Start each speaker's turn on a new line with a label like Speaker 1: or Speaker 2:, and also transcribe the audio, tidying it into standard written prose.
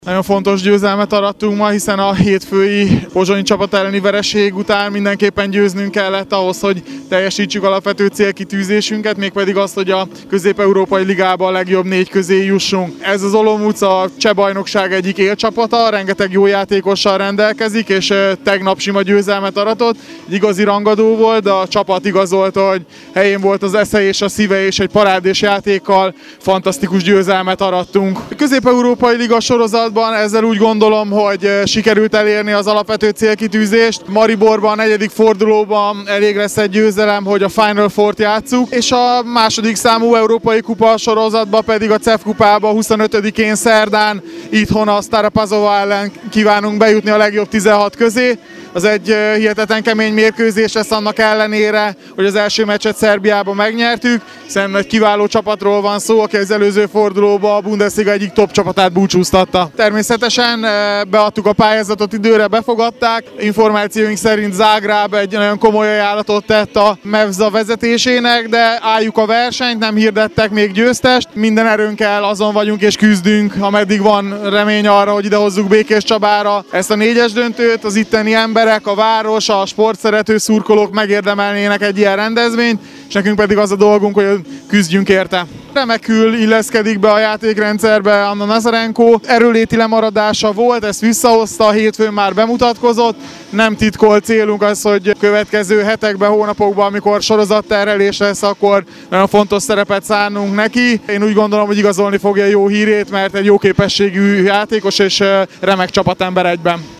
Speaker 1: Nagyon fontos győzelmet arattunk ma, hiszen a hétfői pozsonyi csapat elleni vereség után mindenképpen győznünk kellett ahhoz, hogy teljesítsük alapvető célkitűzésünket, mégpedig azt, hogy a Közép-Európai Ligában a legjobb 4 közé jussunk. Ez az Olomouc a cseh bajnokság egyik élcsapata, rengeteg jó játékossal rendelkezik, és tegnap sima győzelmet aratott. Egy igazi rangadó volt, de a csapat igazolta, hogy helyén volt az esze és a szíve, és egy parádés játékkal fantasztikus győzelmet arattunk. A Közép-Európai Liga sorozat ezzel úgy gondolom, hogy sikerült elérni az alapvető célkitűzést. Mariborban, a 4. fordulóban elég lesz egy győzelem, hogy a Final Four-t játsszuk, és a második számú európai kupa sorozatban pedig a CEF kupába 25-én szerdán itthon a Stara Pazova ellen kívánunk bejutni a legjobb 16 közé. Az egy hihetetlen kemény mérkőzés lesz annak ellenére, hogy az első meccset Szerbiában megnyertük, hiszen egy kiváló csapatról van szó, aki az előző fordulóban a Bundesliga egyik top csapatát búcsúztatta. Természetesen beadtuk a pályázatot, időre befogadták. Információink szerint Zágráb egy nagyon komoly ajánlatot tett a Mevza vezetésének, de álljuk a versenyt, nem hirdettek még győztest. Minden erőnkkel azon vagyunk és küzdünk, ameddig van remény arra, hogy idehozzuk Békés Csabára ezt a 4-es döntőt. Az itteni emberek, a város, a sportszerető szurkolók megérdemelnének egy ilyen rendezvényt, és nekünk pedig az a dolgunk, hogy küzdjünk érte. Remekül illeszkedik be a játékrendszerbe Anna Nazarenko. Erőléti lemaradása volt, ezt visszahozta, a hétfőn már bemutatkozott. Nem titkolt célunk az, hogy következő hetekben, hónapokban, amikor sorozatterhelés lesz, akkor nagyon fontos szerepet szánunk neki. Én úgy gondolom, hogy igazolni fogja jó hírét, mert egy jó képességű játékos és remek csapatember egyben.